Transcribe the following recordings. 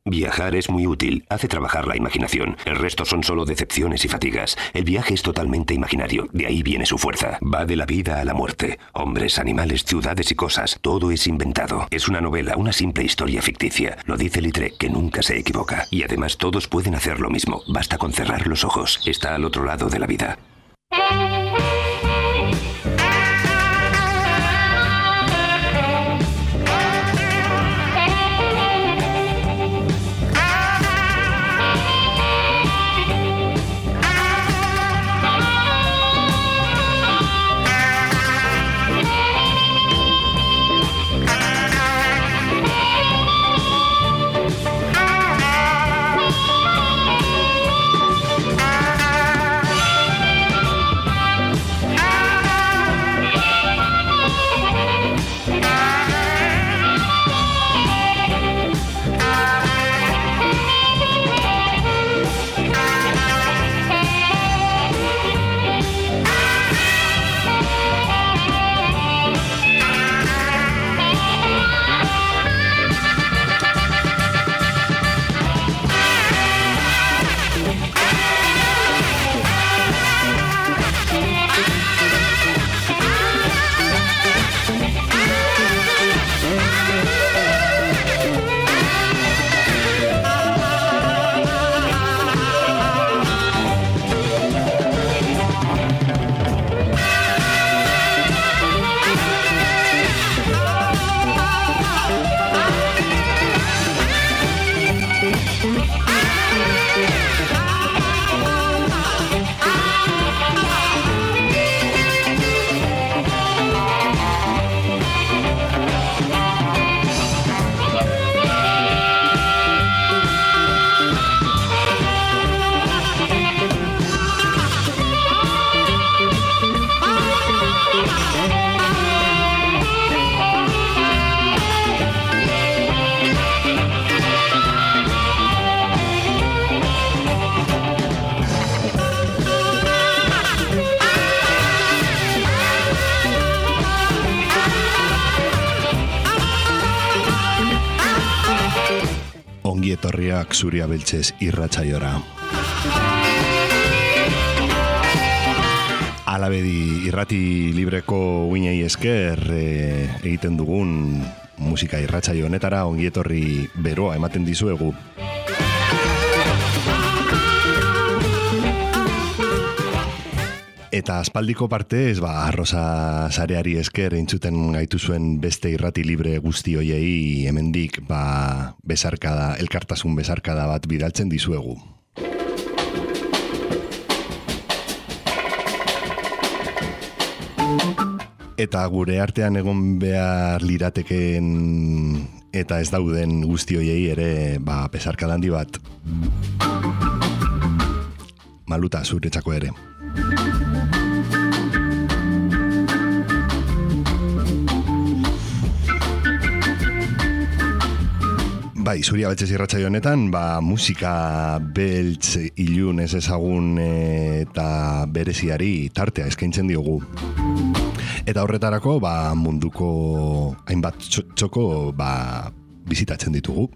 Viajar es muy útil, hace trabajar la imaginación. El resto son solo decepciones y fatigas. El viaje es totalmente imaginario, de ahí viene su fuerza. Va de la vida a la muerte. Hombres, animales, ciudades y cosas, todo es inventado. Es una novela, una simple historia ficticia. Lo dice Littré, que nunca se equivoca. Y además todos pueden hacer lo mismo, basta con cerrar los ojos. Está al otro lado de la vida. Etorriak Zuria Beltzez irratsaiora. Alabedi irrati libreko uinei esker egiten dugun musika irratsaio honetara ongi etorri beroa ematen dizuegu. Eta aspaldiko partez, Rosa Sareari esker entzuten gaituzuen beste irrati libre guzti hoiei hemendik besarkada, elkartasun besarkada bat bidaltzen dizuegu. Eta gure artean egon behar lirateken eta ez dauden guzti hoiei ere besarkada handi bat. Maluta zuretzako ere. Zuria Beltzez irratsaio honetan, musika beltz ilun ez ezagun eta bereziari tartea eskaintzen diogu. Eta horretarako, munduko hainbat txoko bizitatzen ditugu.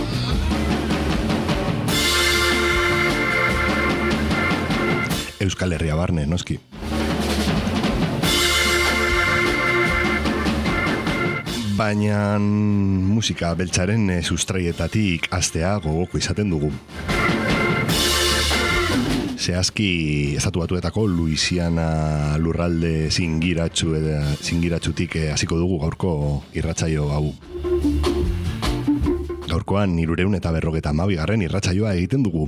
Euskal Herria barne, noski. Baina musika beltzaren sustraietatik hastea gogoko izaten dugu. Zehazki Estatu Batuetako Louisiana lurralde zingiratsutik hasiko dugu gaurko irratsaio hau. Gaurkoan 352. irratsaioa egiten dugu.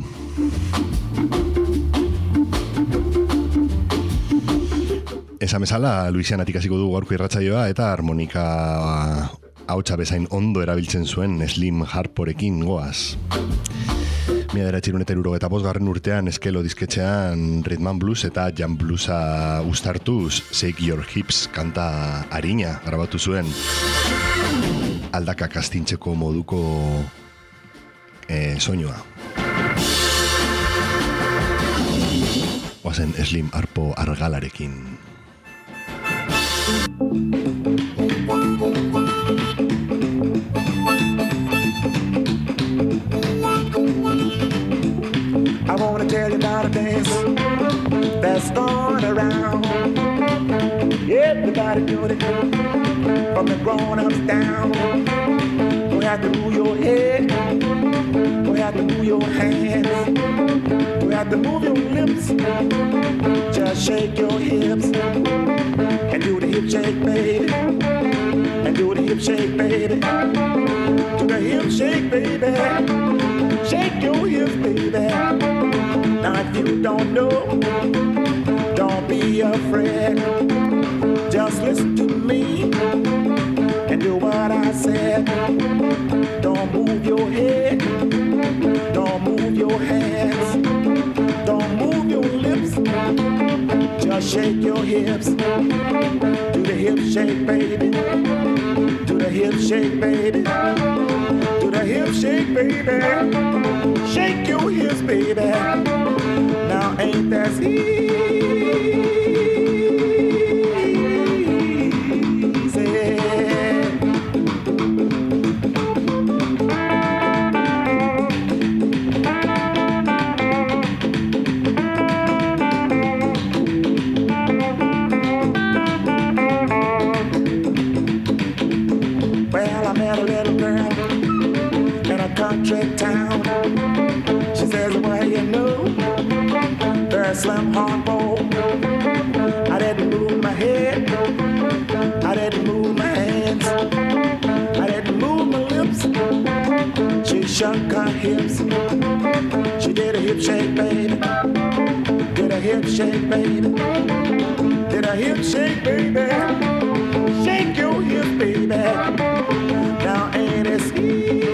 Esan bezala, Louisianatik hasiko dugu gaurko irratsaioa eta harmonika ahotsa bezain ondo erabiltzen zuen Slim Harporekin goaz. 1975 urtean Eskelo disketxean Rhythm and Blues eta Jam Bluesa uztartuz Shake Your Hips kanta arina grabatu zuen. Aldakak astintzeko moduko soinua. Oazen Slim Harpo argalarekin. everybody do it. From the grown-ups down. You have to move your head. You have to move your hands. You have to move your lips. Just shake your hips. And do the hip shake, baby. And do the hip shake, baby. Do the hip shake, baby. Shake your hips, baby. Now if you don't know, don't be afraid. Just listen to me and do what I said. Don't move your head. Don't move your hands. Don't move your lips. Just shake your hips. Do the hip shake, baby. Do the hip shake, baby. Do the hip shake, baby. Shake your hips, baby. Now ain't that easy? Country town. She says, well, you know, very slim hard bowl. I didn't move my head. I didn't move my hands. I didn't move my lips. She shook her hips. She did a hip shake, baby. Did a hip shake, baby. Did a hip shake, baby. Shake your hips, baby. Now ain't it easy?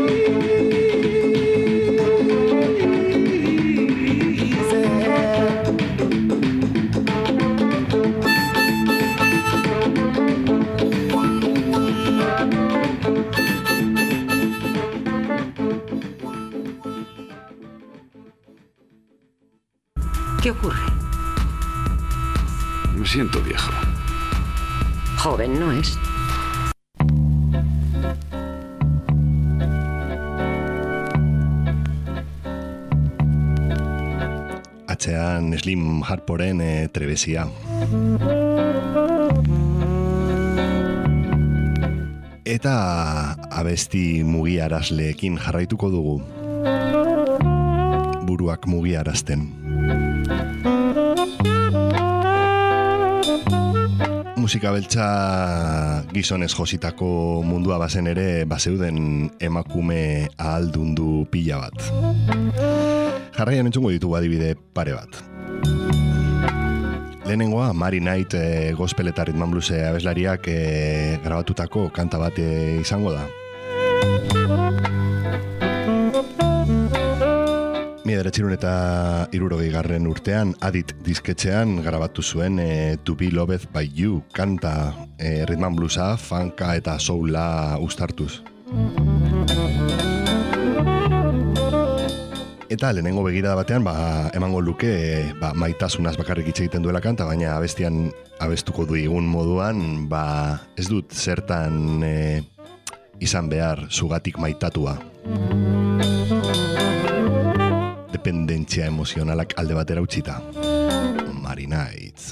¿Qué ocurre? Me siento viejo. Joven no es. Atzean Slim Harporen trebesia. Eta abesti mugiarazleekin jarraituko dugu. Buruak mugiarazten. Musika beltza gizonez jositako mundua bazen ere bazeuden emakume ahaldundu pila bat. Jarraian entzungo ditugu adibide pare bat. Lehenengoa, Mary Knight gospel eta rhythm and blues abeslariak grabatutako kanta bat izango da. 1960 urtean Adit disketxean grabatu zuen To Be Loved by You kanta rhythm and bluesa, funka eta soula uztartuz. Eta lehenengo begirada batean emango luke maitasunaz bakarrik hitz egiten duela kanta, baina abestian abestuko du igun moduan ez dut zertan izan behar zugatik maitatua. Dependentzia emozionalak alde batera utzita. Mary Knight.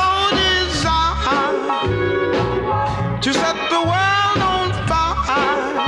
To set the world on fire.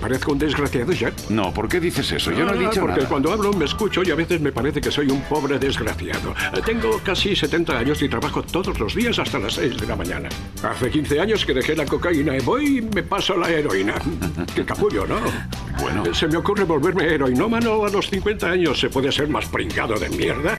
Parezco un desgraciado, Jack. No, ¿por qué dices eso? Yo no he dicho porque nada. cuando hablo me escucho y a veces me parece que soy un pobre desgraciado. Tengo casi 70 años y trabajo todos los días hasta las 6 de la mañana. Hace 15 años que dejé la cocaína y voy y me paso la heroína. Qué capullo, ¿no? Bueno. Se me ocurre volverme heroinómano a los 50 años. ¿Se puede ser más pringado de mierda?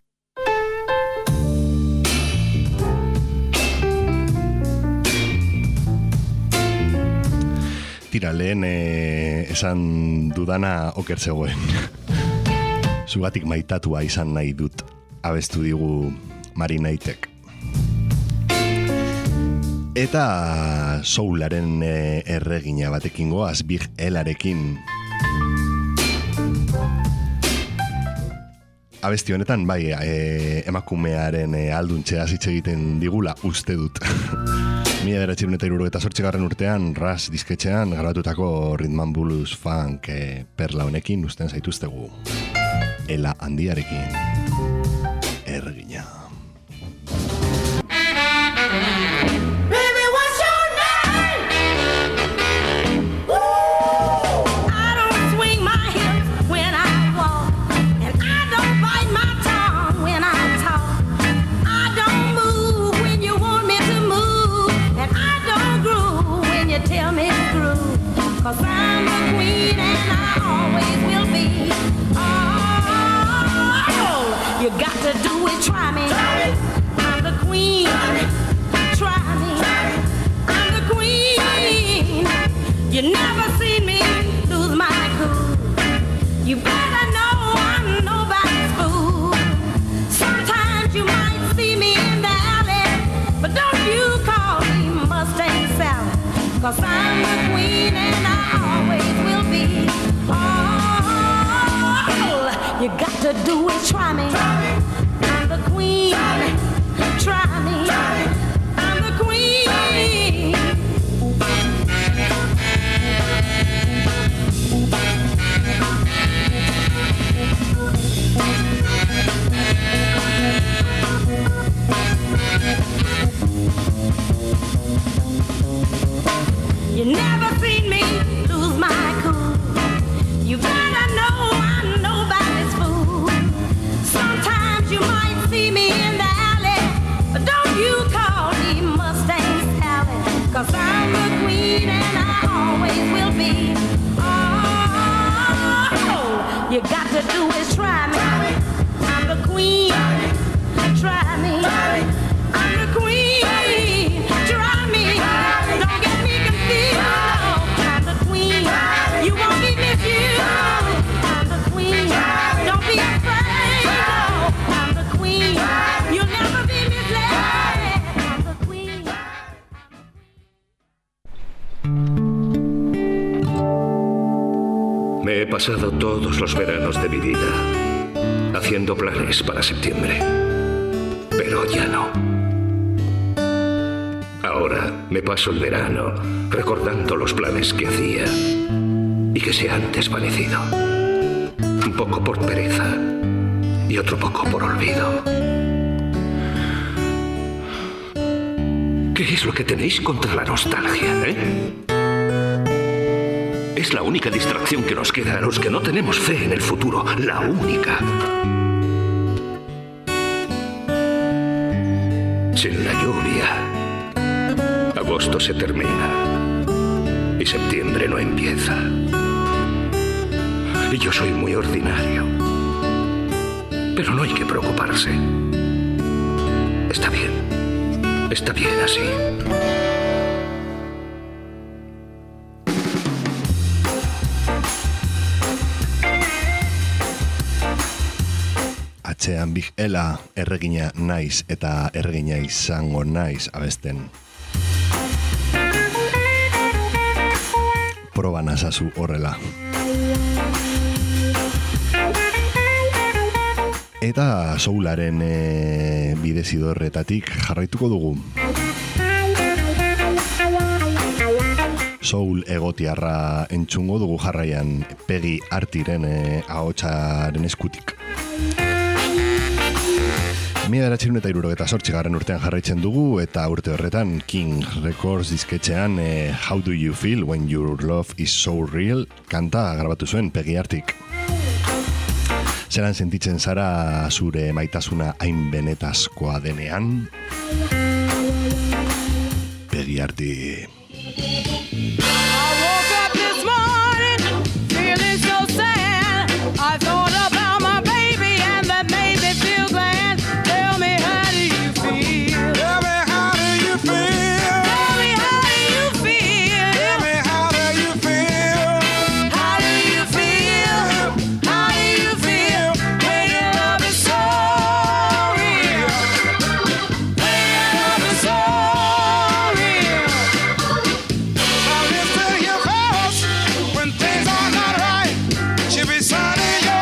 Tira, lehen esan dudana oker zegoen. Zugatik maitatua izan nahi dut, abestu digu Marinaitek. Eta soularen erregina batekin goaz, Big L-arekin. Abesti honetan, bai, emakumearen alduntxea hitz egiten digula, uste dut. 1978 urtean, Rush disketxean grabatutako Rhythm and Blues funk perla honekin usten zaituztegu. Ela handiarekin. Erregina. Cause I'm the queen and I always will be. Oh, you got to do it, try me. I'm the queen. Try me. I'm the queen. You never seen me lose my cool. You better know I'm nobody's fool. Sometimes you might see me in the alley, but don't you call me Mustang Sally. Cause I'm the queen and I always will be. All you got to do is try me. I'm the queen. Try me. I'm the queen. You never seen me lose my cool. You better know I'm nobody's fool. Sometimes you might see me in the alley, but don't you call me Mustang Sally. Cause I'm the queen and I always will be. Oh, you got to do is try me. I'm the queen. Try me. I'm the queen. Try me. Don't get me confused. I'm the queen. You won't be misused. I'm the queen. Don't be afraid. I'm the queen. You'll never be misled. I'm the queen. Me he pasado todos los veranos de mi vida haciendo planes para septiembre. Pero ya no. Ahora me paso el verano recordando los planes que hacía y que se han desvanecido. Un poco por pereza y otro poco por olvido. ¿Qué es lo que tenéis contra la nostalgia, Es la única distracción que nos queda a los que no tenemos fe en el futuro. La única. Sin la lluvia, agosto se termina y septiembre no empieza. Y yo soy muy ordinario. Pero no hay que preocuparse. Está bien así. Atzean Big Ela erregina naiz eta erregina izango naiz abesten. Proba nazazu horrela. Eta soularen bidezidorretatik jarraituko dugu. Soul egotiarra entzungo dugu jarraian Peggy Artiren ahotsaren eskutik. 1978 urtean jarraitzen dugu, eta urte horretan King Records disketxean How Do You Feel When Your Love Is So Real kanta grabatu zuen Peggy Artik. Zeran sentitzen zara zure maitasuna hain benetazkoa denean? Peggy Artik. I thought about my baby and that made me feel glad. Tell me, how do you feel? Tell me, how do you feel? Tell me, how do you feel? Tell me, how do you feel? How do you feel? How do you feel when your love is so real? When your love is so real. Now listen to your voice when things are not right. She'll be sunny.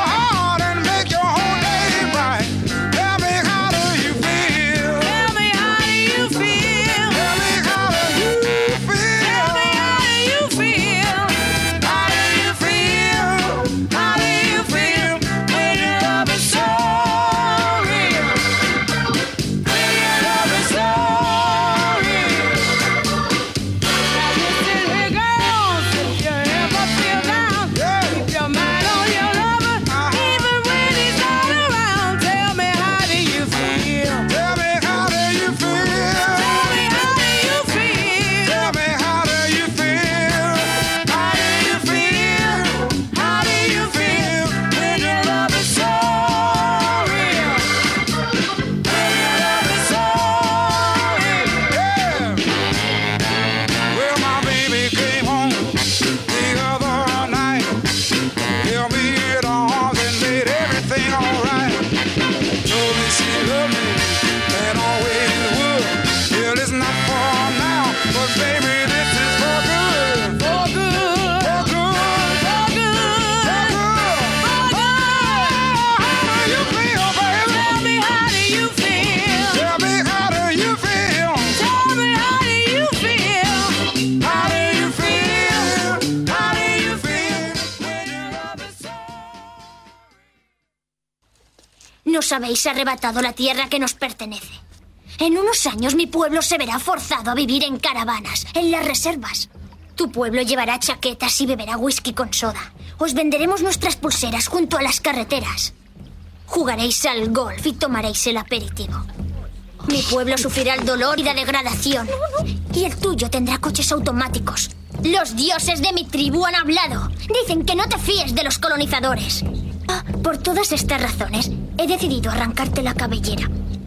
Nos habéis arrebatado la tierra que nos pertenece. En unos años mi pueblo se verá forzado a vivir en caravanas, en las reservas. Tu pueblo llevará chaquetas y beberá whisky con soda. Os venderemos nuestras pulseras junto a las carreteras. Jugaréis al golf y tomaréis el aperitivo. Mi pueblo sufrirá el dolor y la degradación. Y el tuyo tendrá coches automáticos. Los dioses de mi tribu han hablado. Dicen que no te fíes de los colonizadores. Por todas estas razones, he decidido arrancarte la cabellera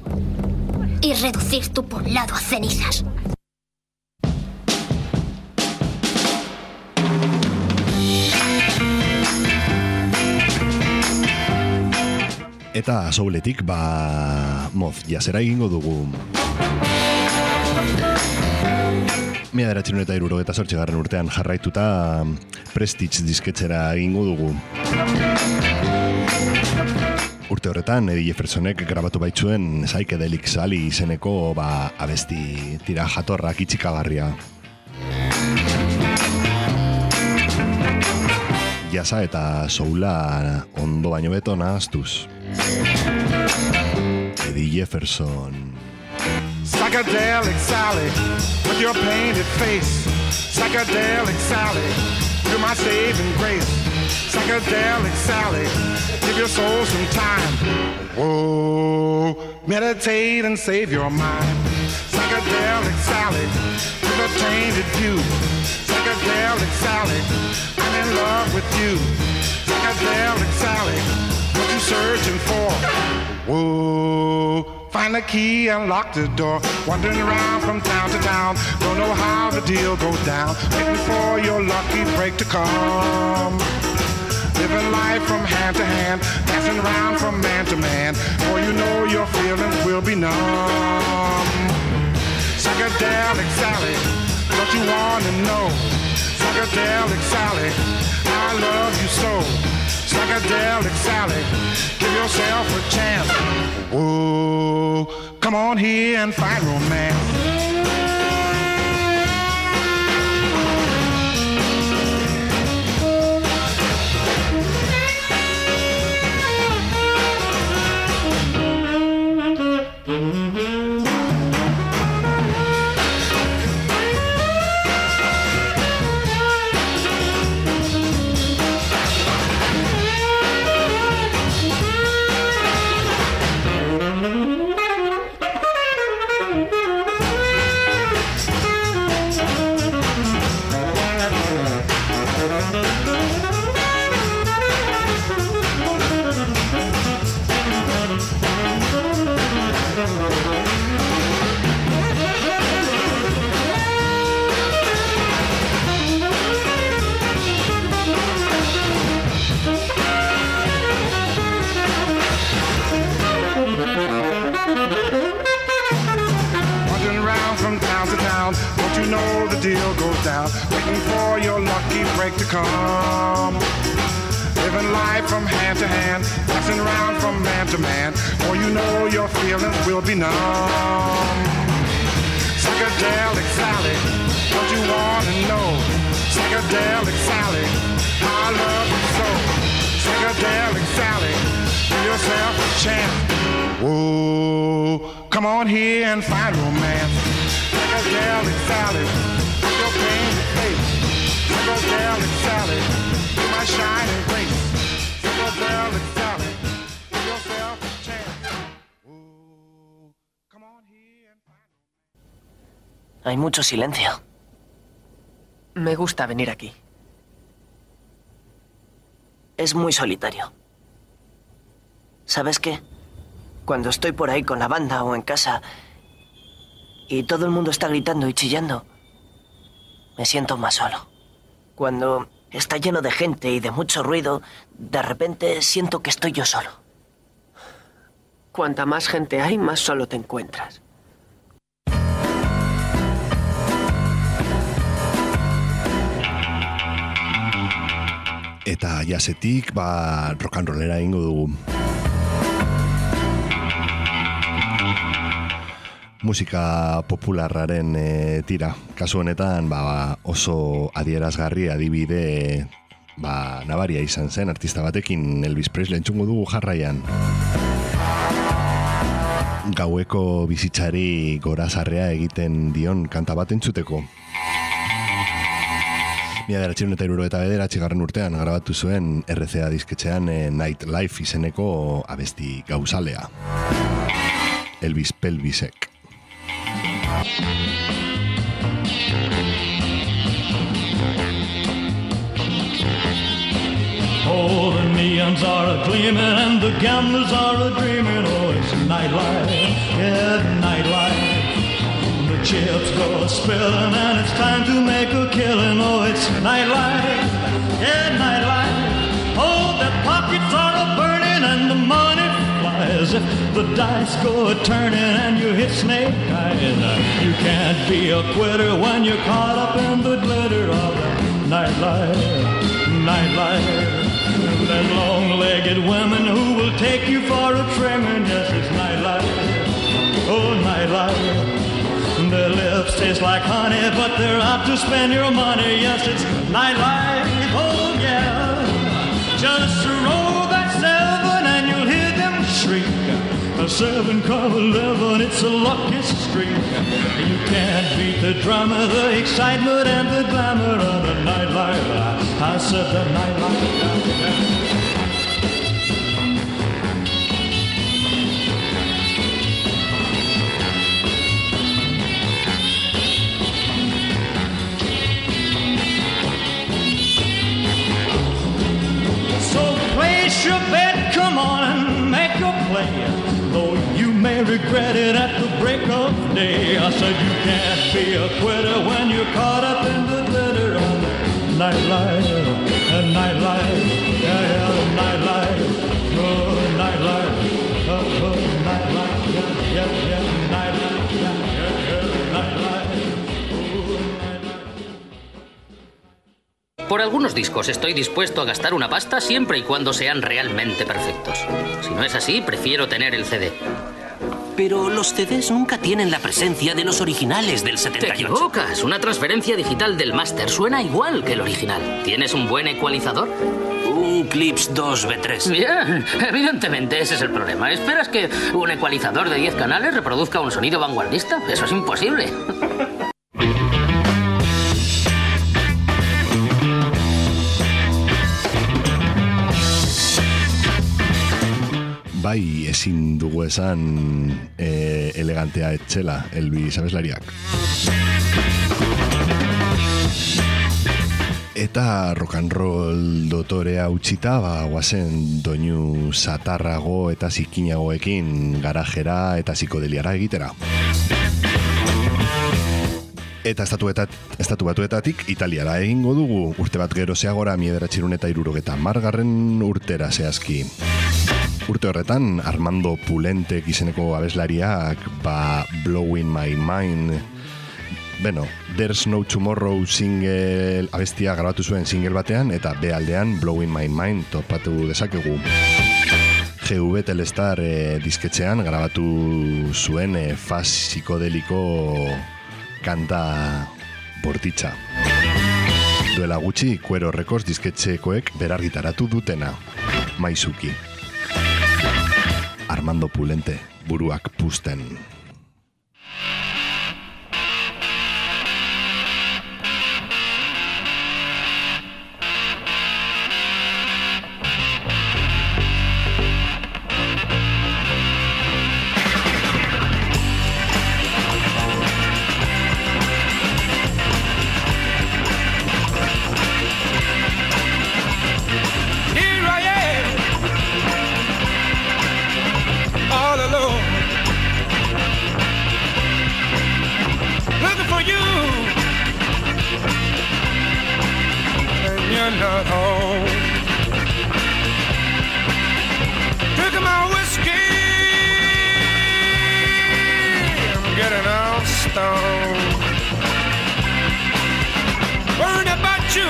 y reducir tu poblado a cenizas. Eta souletik, moz jazera egingo dugu. 1978 urtean jarraituta Prestige disketxera egingo dugu. Urte horretan, Eddie Jeffersonek grabatu baitzuen Psychedelic Sally izeneko abesti tira jatorrak itxikagarria. Jasa eta soula ondo baino beto nahaztuz. Eddie Jefferson. Psychedelic Sally, with your painted face. Psychedelic Sally, you're my saving grace. Psychedelic Sally, give your soul some time. Whoa, meditate and save your mind. Psychedelic Sally, with a tainted view. Psychedelic Sally, I'm in love with you. Psychedelic Sally, what you searching for? Whoa. Find the key and lock the door. Wandering around from town to town. Don't know how the deal goes down. Waiting for your lucky break to come. Living life from hand to hand. Dancing around from man to man. Before you know your feelings will be numb. Psychedelic Sally, don't you wanna know? Psychedelic Sally, I love you so. Psychedelic Sally, give yourself a chance. Whoa, come on here and find romance. Wandering around from town to town, don't you know the deal goes down? Waiting for your lucky break to come. Living life from hand to hand, passing around from man to man. For you know your feelings will be numb. Psychedelic Sally, don't you want to know? Psychedelic Sally, I love you so. Psychedelic Sally, give yourself a chance. Whoa, come on here and find romance. Psychedelic Sally, with your painted face. Psychedelic Sally, you're my shining grace. Psychedelic Sally, give yourself a chance. Whoa, come on here and find romance. Hay mucho silencio. Me gusta venir aquí. Es muy solitario. ¿Sabes qué? Cuando estoy por ahí con la banda o en casa y todo el mundo está gritando y chillando, me siento más solo. Cuando está lleno de gente y de mucho ruido, de repente siento que estoy yo solo. Cuanta más gente hay, más solo te encuentras. Eta jazetik, rock and rollera egingo dugu. Musika popularraren tira. Kasu honetan, oso adierazgarri adibide nabaria izan zen artista batekin, Elvis Presley entzungo dugu jarraian. Gaueko bizitzari gorazarrea egiten dion kanta bat entzuteko. 1979 urtean grabatu zuen RCA disketxean Nightlife izeneko abesti gauzalea. Elvis Pelvisek. Oh, the neons are a-gleaming and the gamblers are a-dreaming. Oh, it's nightlife, yeah, nightlife. The chips go a-spilling and it's time to make a killing. Oh, it's nightlife, yeah, nightlife. Oh, the pockets are a-burning and the money flies. If the dice go a-turning and you hit snake eyes, you can't be a quitter when you're caught up in the glitter of the nightlife, nightlife. There's long-legged women who will take you for a trimming. Yes, it's nightlife, oh, nightlife. Their lips taste like honey, but they're out to spend your money. Yes, it's nightlife, oh, yeah. Just roll that 7 and you'll hear them shriek. A 7 come 11, it's a lucky streak. You can't beat the drama, the excitement and the glamour of the nightlife. I said the nightlife. So place your bet, come on and make a play. Though you may regret it at the break of day. I said you can't be a quitter when you're caught up in the glitter of the nightlife, nightlife, yeah, yeah, nightlife, oh, nightlife, oh, nightlife, yeah, yeah, yeah, nightlife, yeah, yeah, nightlife, oh, nightlife. Por algunos discos estoy dispuesto a gastar una pasta siempre y cuando sean realmente perfectos. Si no es así, prefiero tener el CD. Pero los CDs nunca tienen la presencia de los originales del 78. Te equivocas. Una transferencia digital del máster suena igual que el original. ¿Tienes un buen ecualizador? Un un Clips 2B3. Bien, evidentemente ese es el problema. ¿Esperas que un ecualizador de 10 canales reproduzca un sonido vanguardista? Eso es imposible. Bai, ezin dugu esan elegantea etxela, Elvis abeslariak. Eta rock and roll dotorea utzita, guazen doinu satarrago eta zikinagoekin garajera eta psikodeliara egitera. Eta estatu batuetatik Italiara egingo dugu, urte bat gerozeagora 1970 urtera zehazki. Urte horretan, Armando Pulentek izeneko abeslariak, Blowing My Mind, There's No Tomorrow single abestia grabatu zuen single batean, eta B aldean Blowing My Mind topatu dezakegu. GV Telestar disketxean grabatu zuen faz psikodeliko kanta bortitza. Duela gutxi, Cuero Records disketxekoek berargitaratu dutena, Maizuki. Armando Pulente, buruak puzten. Not home. Drinking my whiskey, I'm getting all stoned. Worried about you,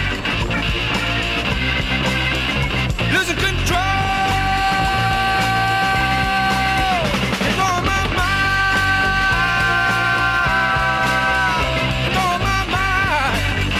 losing control. It's on my mind. It's on my mind.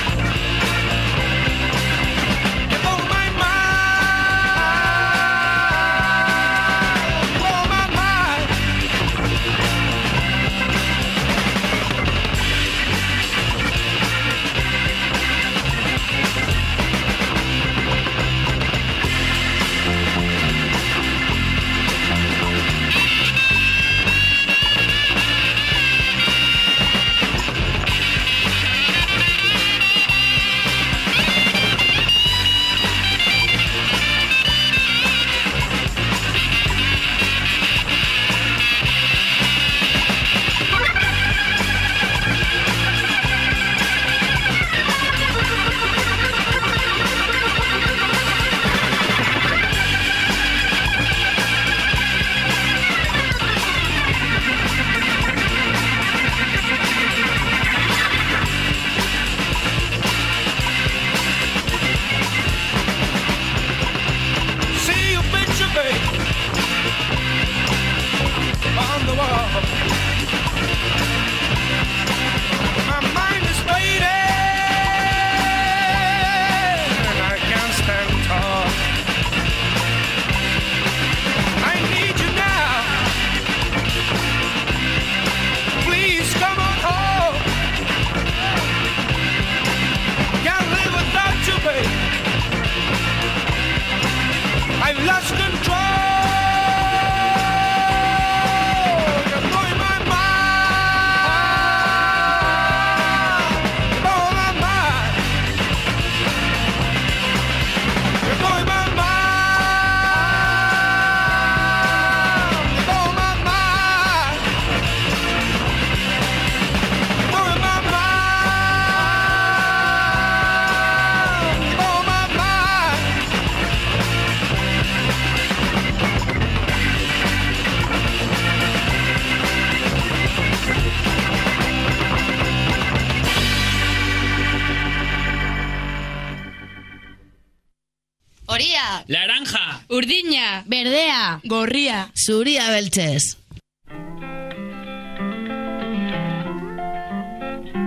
Naranja, urdina, berdea, gorria, zuria beltzez.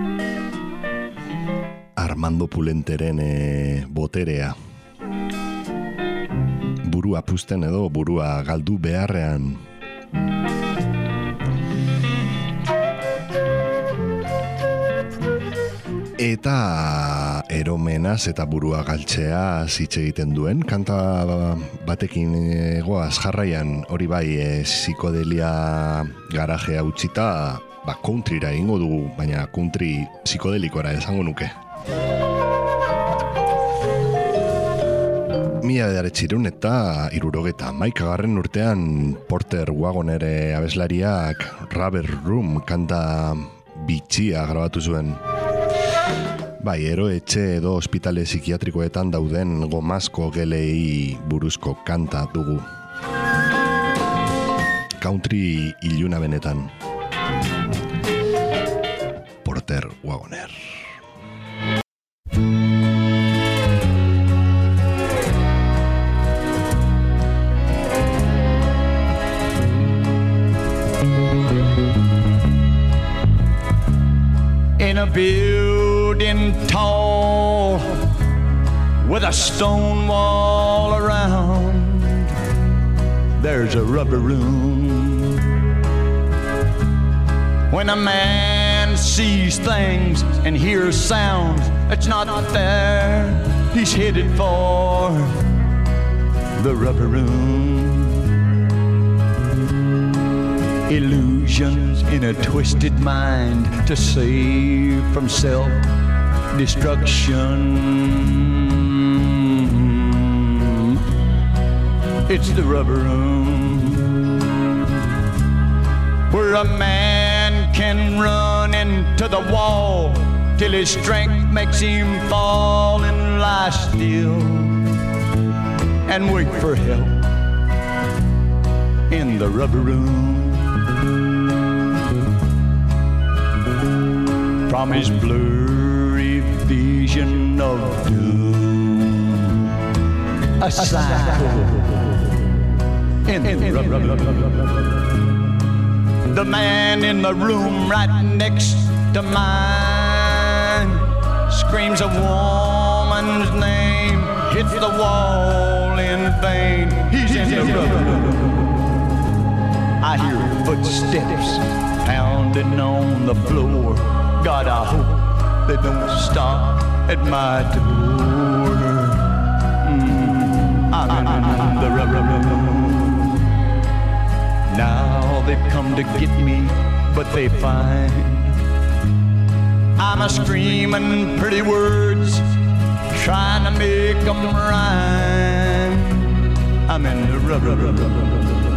Armando Pulenteren boterea. burua puzten edo burua galdu beharrean. Eta eromenaz eta burua galtzea hitz egiten duen kanta batekin goaz jarraian, hori bai psikodelia garajea utzita, countryra egingo dugu, baina country psikodelikora esango nuke. 1971 urtean Porter Wagoner abeslariak Rubber Room kanta bitxia grabatu zuen. Bai, eroetxe edo ospitale psikiatrikoetan dauden gomazko gelei buruzko kanta dugu. Country iluna benetan. Porter Wagoner. In a building tall with a stone wall around, there's a rubber room. When a man sees things and hears sounds that's not there, he's headed for the rubber room. Illusions in a twisted mind to save from self-destruction. It's the rubber room, where a man can run into the wall till his strength makes him fall and lie still and wait for help in the rubber room. From his blurry vision of doom, a cycle in the rubber room. The man in the room right next to mine screams a woman's name, hits the wall in vain. He's in the rubber room. I hear footsteps pounding on the floor. God, I hope they don't stop at my door. I'm in the rubber room. Now they've come to get me, but they find I'm a screaming pretty words, trying to make them rhyme. I'm in the rubber room.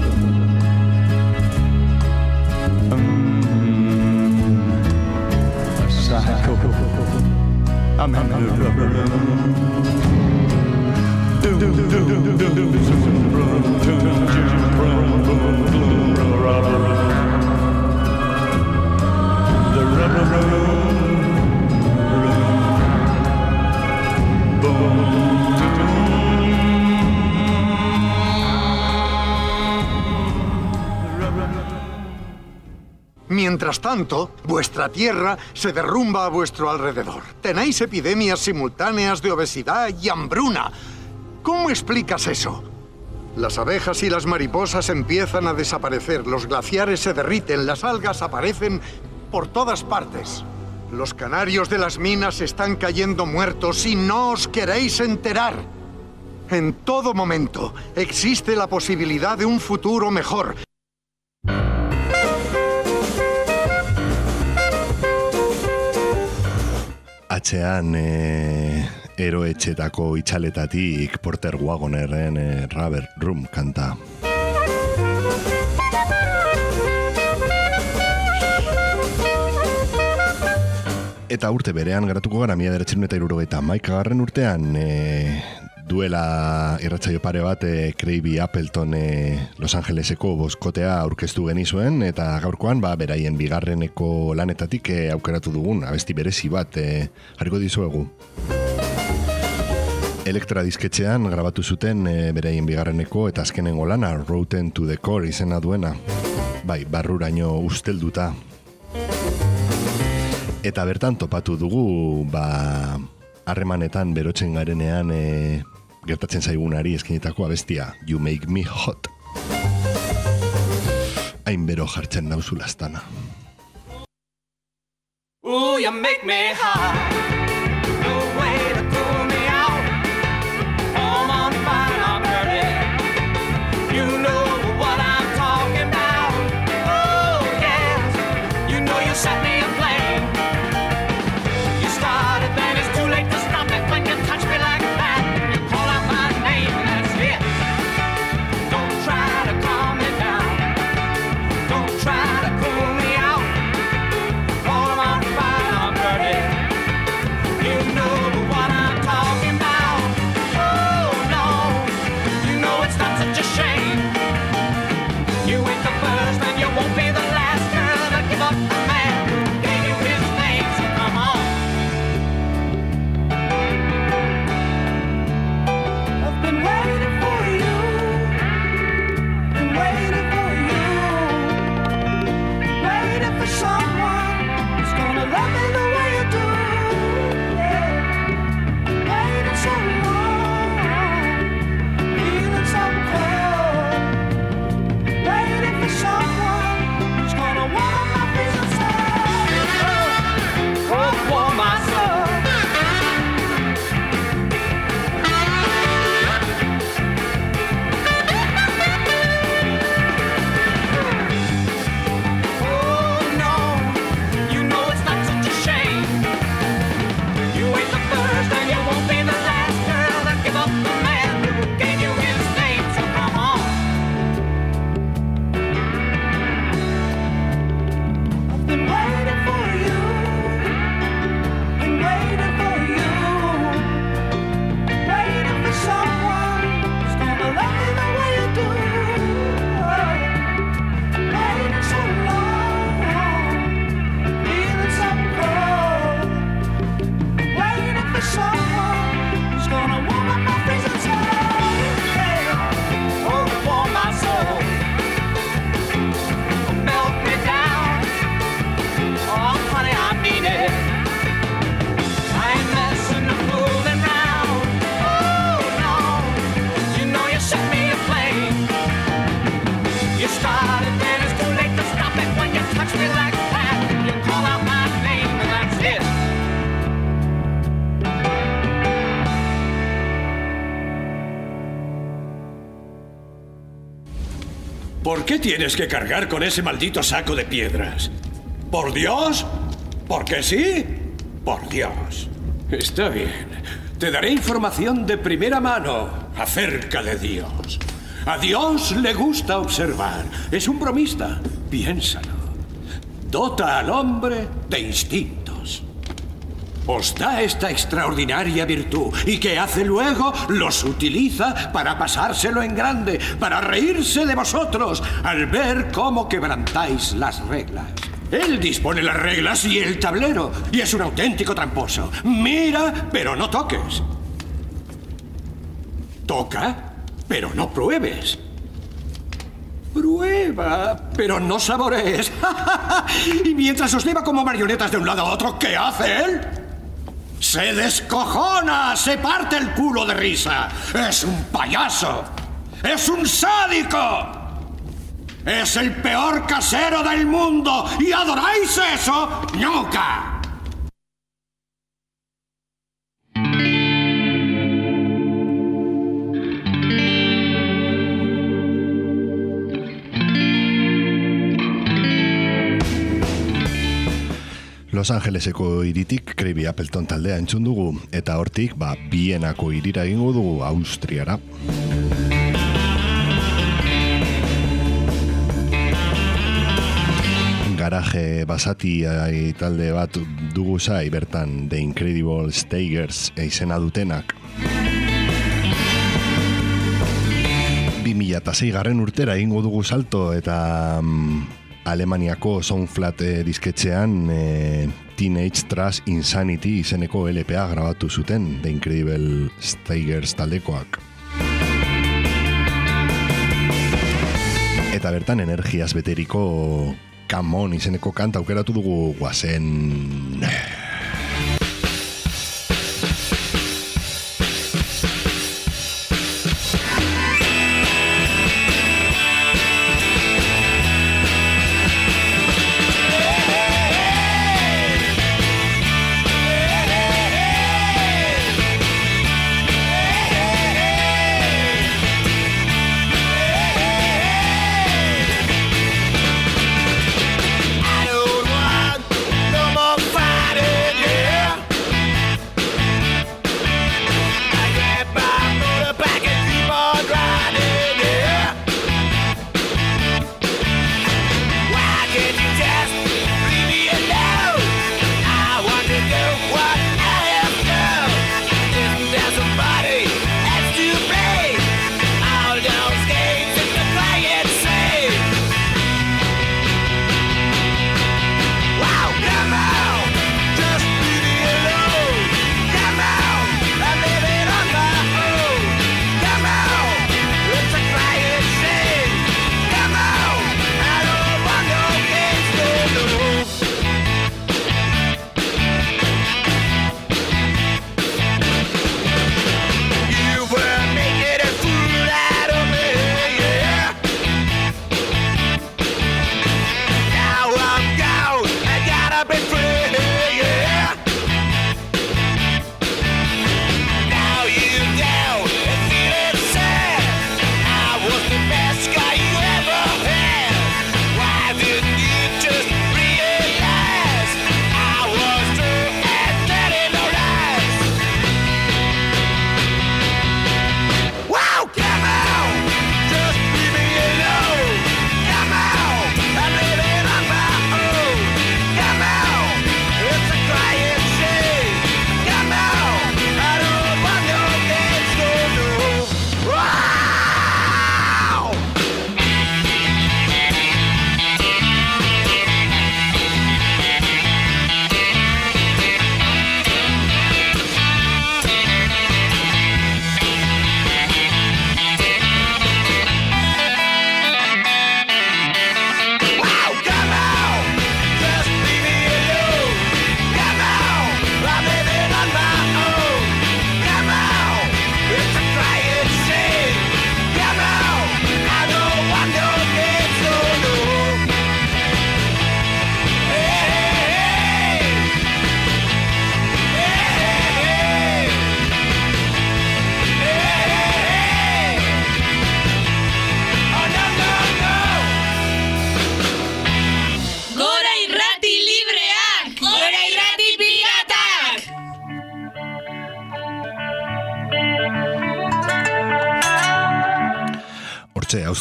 Psycho, I'm in the rubber room. The rubber room. Mientras tanto, vuestra tierra se derrumba a vuestro alrededor. Tenéis epidemias simultáneas de obesidad y hambruna. ¿Cómo explicas eso? Las abejas y las mariposas empiezan a desaparecer, los glaciares se derriten, las algas aparecen por todas partes. Los canarios de las minas están cayendo muertos y no os queréis enterar. En todo momento existe la posibilidad de un futuro mejor. Atzean eroetxetako itxaletatik Porter Wagonerren Rubber Room kanta. Eta urte berean geratuko gara 1971 urtean duela irratsaio pare bat Crazy Appleton Los Angeleseko boskotea aurkeztu genizuen eta gaurkoan beraien bigarreneko lanetatik aukeratu dugun abesti berezi bat jarriko dizuegu. Elektra disketxean grabatu zuten beraien bigarreneko eta azkenengo lana Rotten to the Core izena duena. Bai, barruraino ustelduta. Eta bertan topatu dugu harremanetan berotzen garenean gertatzen zaigunari eskinetako abestia You Make Me Hot. Hain bero jartzen nauzu lastana. Ooh, you make me hot. No way to cool me out. I'm on fire, I'm dirty. You know what I'm talking about. Oh, yes. You know you set me aflame. You started, then it's too late to stop it when you touch me like that. You call out my name, and that's it. Don't try to calm me down. Don't try to cool me out. I'm on fire, I'm dirty. You know what I'm talking about. Oh no, you know it's not such a shame. You ain't the first and you won't be the last girl to give up the man who gave you his name. So come on. I've been waiting for you. Been waiting for you. Waiting for someone who's gonna love me the way you do. Yeah. Waiting so long, feeling so cold. Waiting for someone who's gonna warm my feet inside. Oh, warm my soul. Oh no, you know it's not such a shame. You ain't the first and you won't be the last girl to give up the man who gave you his name. So come on. I've been waiting for you. Been waiting for you. Waiting for someone who's gonna love me the way you do. Waiting so long, feeling so cold. Waiting for someone who's gonna warm up my freezing soul. Yeah. Oh, warm my soul. Melt me down. Oh, honey, I mean it. I ain't messing or fooling round. Oh, no. You know you set me aflame. You started, then it's too late to stop it when you touch me like that. You call out my name, and that's it. ¿Por qué tienes que cargar con ese maldito saco de piedras? ¿Por Dios? ¿Porque sí? Por Dios. Está bien. Te daré información de primera mano acerca de Dios. A Dios le gusta observar. Es un bromista. Piénsalo. Dota al hombre de instintos. Os da esta extraordinaria virtud. ¿Y qué hace luego? Los utiliza para pasárselo en grande, para reírse de vosotros al ver cómo quebrantáis las reglas. Él dispone las reglas y el tablero, y es un auténtico tramposo. Mira, pero no toques. Toca, pero no pruebes. Prueba, pero no saborees. Y mientras os lleva como marionetas de un lado a otro, ¿qué hace él? Se descojona, se parte el culo de risa. Es un payaso. Es un sádico. Es el peor casero del mundo. ¿Y adoráis eso? ¡Nunca! Los Angeleseko hiritik Crazy Appleton taldea entzun dugu, eta hortik, Bienako hirira egingo dugu Austriara. Garaje basati talde bat dugu zai, bertan The Incredible Steigers izena dutenak. 2006 garren urtera egingo dugu salto, eta Alemaniako Soundflat disketxean Teenage Trash Insanity izeneko LPA grabatu zuten The Incredible Steigers taldekoak. Eta bertan energiaz beteriko Come On izeneko kanta aukeratu dugu guazen.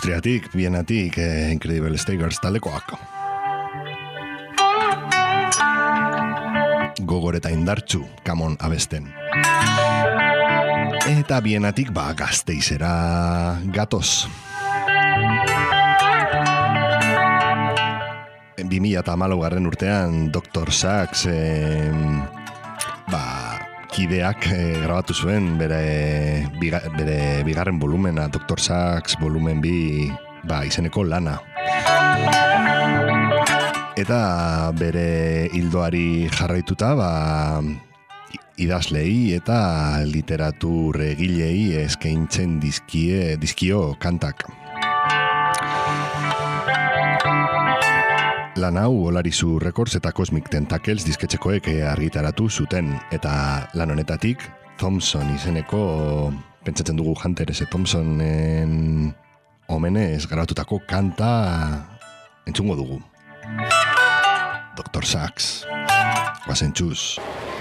Austriatik, Vienatik, Incredible Stakers taldekoak. Gogor eta indartsu, Kamon abesten. Eta Vienatik, Gasteizera gatoz. 2014 urtean Dr. Sax kideak grabatu zuen bere bigarren volumena, Dr. Sax volumen 2 izeneko lana. Eta bere hildoari jarraituta idazlei eta literatur egilei eskaintzen dizkio kantak. Lan hau Olarizu Records eta Cosmic Tentacles disketxekoek argitaratu zuten, eta lan honetatik Thompson izeneko, pentsatzen dugu Hunter S. Thompsonen omenez grabatutako kanta entzungo dugu. Dr. Sax, guazen txuz.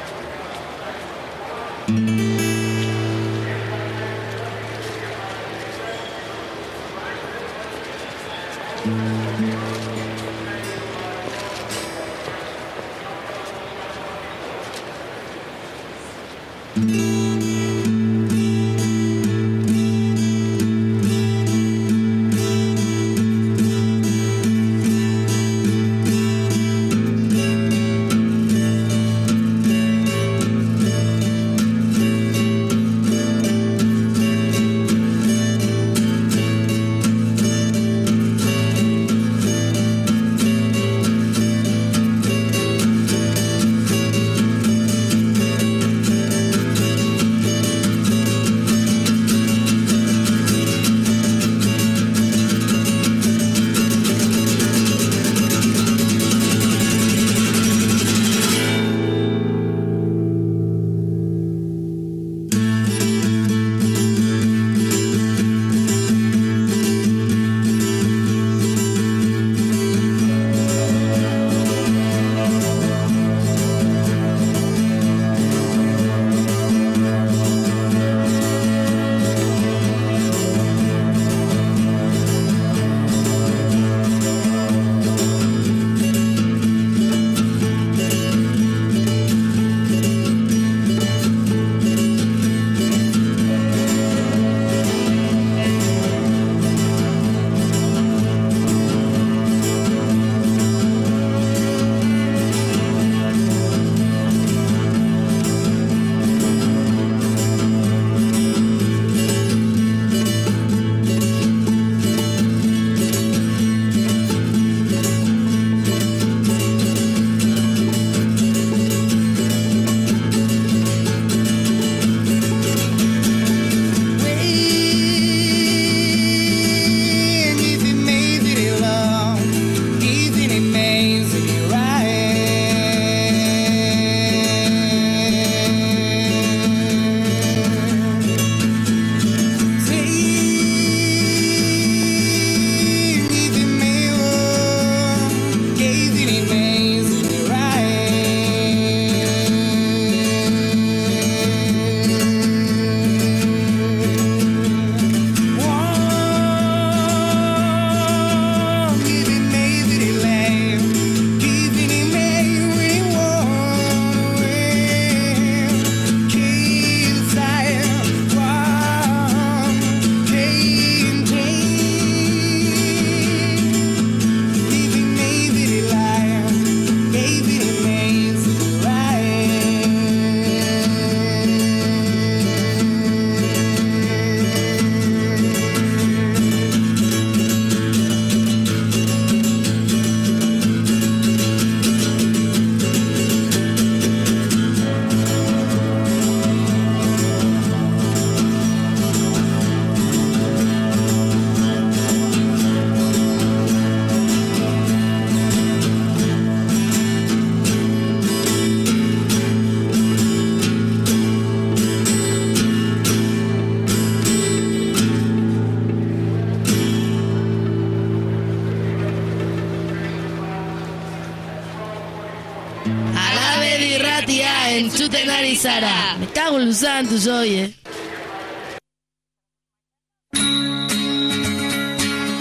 entzuten ari zara. Me cago en los santos, oye.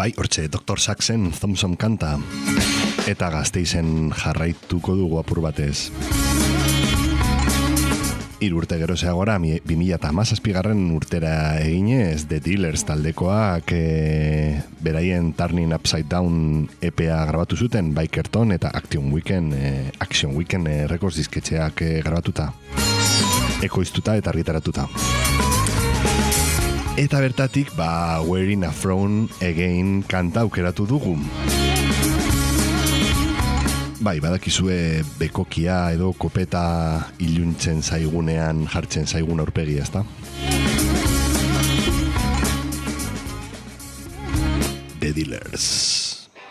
Bai, hortxe, Dr. Saxen Thompson kanta. Eta Gasteizen jarraituko dugu apur batez. 3 urte gerozeagora, 2017 urtera eginez, The Dealers taldekoak beraien Turning Upside Down EPA grabatu zuten, Bikerton eta Action Weekend Records disketxeak grabatuta, ekoiztuta eta argitaratuta. Eta bertatik, Wearing a Frown Again kanta aukeratu dugu. Bai, badakizue bekokia edo kopeta iluntzen zaigunean jartzen zaigun aurpegi, ezta? The Dealers.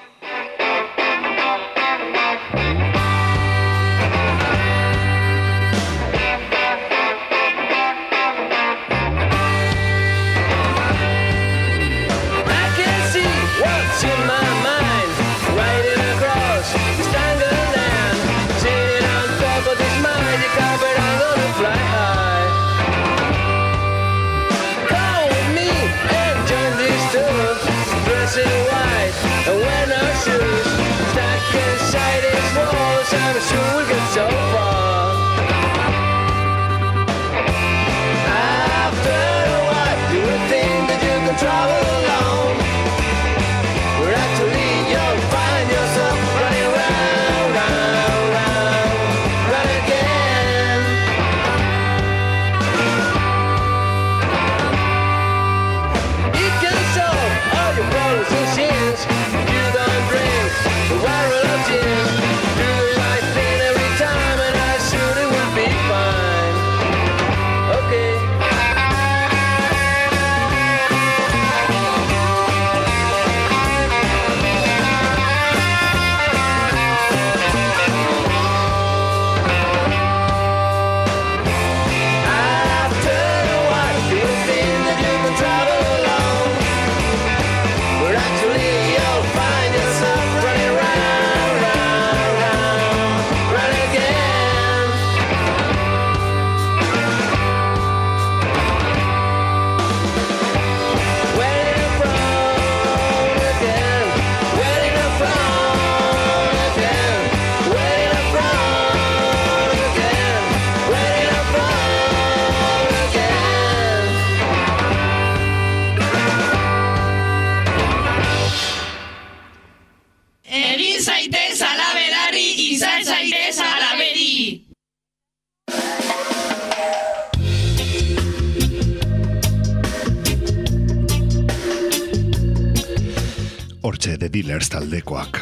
The Dealers taldekoak.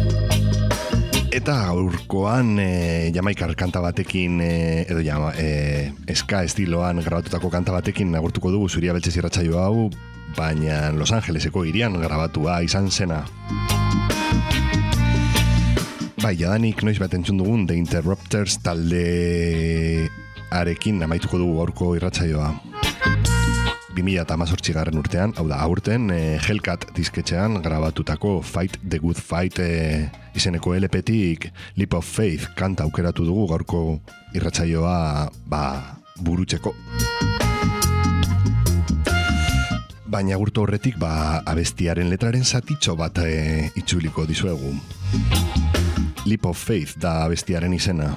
Eta gaurkoan jamaikar kanta batekin edo eska estiloan grabatutako kanta batekin agurtuko dugu Zuria Beltzez irratsaio hau, baina Los Angeleseko hirian grabatua izan zena. Bai, jadanik noiz bat entzun dugun The Interrupters taldearekin amaituko dugu gaurko irratsaioa. 2018 urtean, hau da, aurten Hellcat disketxean grabatutako Fight the Good Fight izeneko LP-tik Leap of Faith kanta aukeratu dugu gaurko irratsaioa burutzeko. Baina agurtu horretik abestiaren letraren zatitxo bat itzuliko dizuegu. Leap of Faith da abestiaren izena.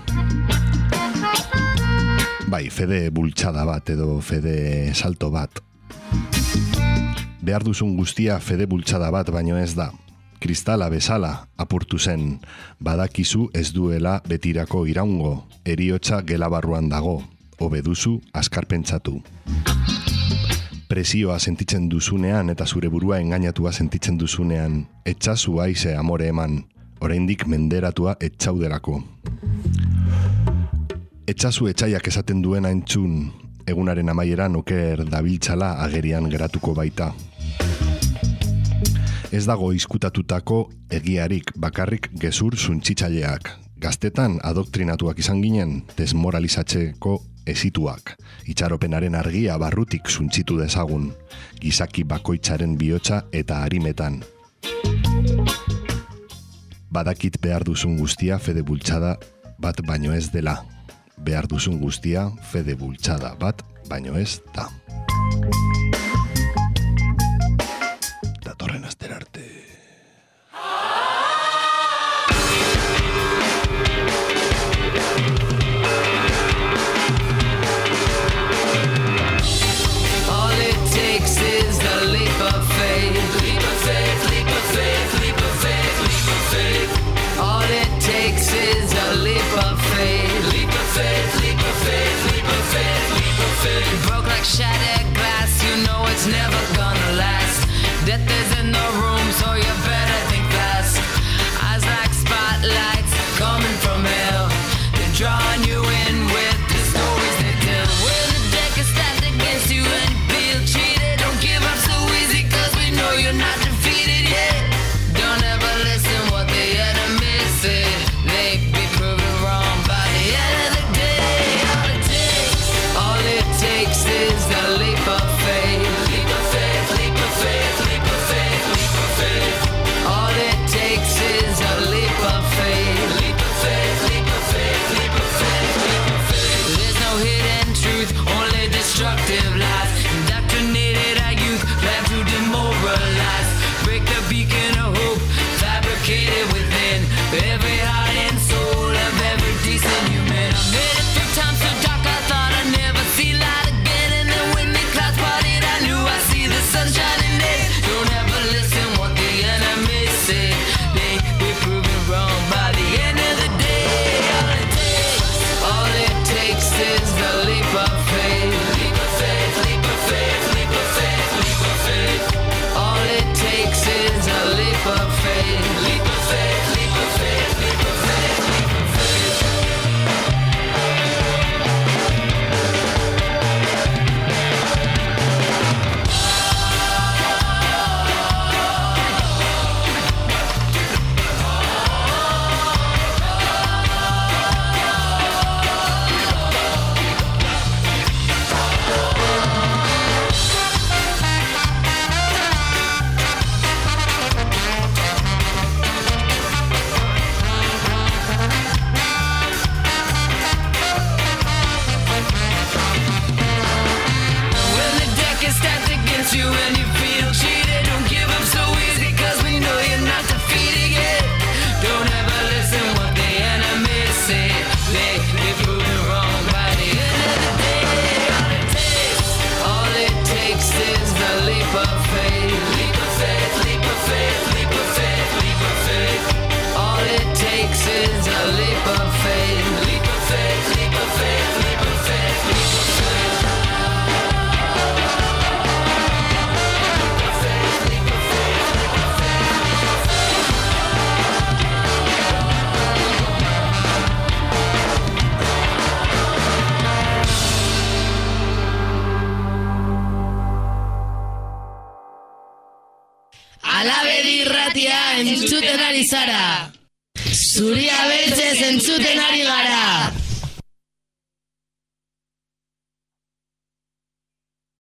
Bai, fede bultxada bat edo fede salto bat. Behar duzun guztia fede bultxada bat baino ez da. Kristala bezala apurtu zen, badakizu ez duela betirako iraungo, heriotza gela barruan dago, hobeduzu askarpentsatu. Presioa sentitzen duzunean eta zure burua engainatua sentitzen duzunean, etxazu aize amore eman, oraindik menderatua etxaudelako. Etxazu etxaiak esaten duena entzun, egunaren amaieran oker dabiltzala agerian geratuko baita. Ez dago izkutatutako egiarik bakarrik gezur suntsitzaileak. Gaztetan adoktrinatuak izan ginen, desmoralizatzeko ezituak. Itxaropenaren argia barrutik suntsitu dezagun, gizaki bakoitzaren bihotza eta harimetan. Badakit behar duzun guztia fede bultxada bat baino ez dela. Behar duzun guztia fede bultxada bat baino ez da. Datorren astera arte. takes is a leap of faith. Leap of faith, leap of faith, leap of faith, leap of faith. You broke like shattered glass, you know it's never gonna last. Death is in the room, so you better think fast. Eyes like spotlights coming from hell. They're drawing you in with the stories they tell. When the deck is stacked against you and you feel cheated, don't give up so easy, cause we know you're not defeated yet. Don't ever listen what the enemy say. They be proven wrong by the end of the day. All it takes is a leap of faith. Leap of faith, leap of faith, leap of faith, leap of faith. All it takes is a leap of faith. Leap of faith, leap of faith, leap of faith, leap of faith. There's no hidden truth, only destructive lies. Indoctrinated our youth, plan to demoralize. Break the beacon of hope, fabricated within every heart and soul of every decent human. I made it through times so dark, I thought I'd never see light again. And then when the clouds parted, I knew I'd see the sun shining day. Don't ever listen what the enemy say. They proven wrong by the end of the day. All it takes is the leap of faith. Leap of faith, leap of faith, leap of faith, leap of faith. All it takes is a leap of faith. Leap of faith, leap of faith, leap of faith, leap of faith. When the deck is stacked against you and you feel cheated, don't give up so easy, cause we know you're not defeated yet. Don't ever listen what the enemy say. They prove you wrong by the end of the day. All it takes is the leap of faith. Leap of faith, leap of faith, leap of faith, leap of faith. All it takes is a leap of faith. Leap of faith, leap of faith, leap of faith, leap of faith. Alabedi irratia entzuten ari zara. Zuria beltzez entzuten ari gara.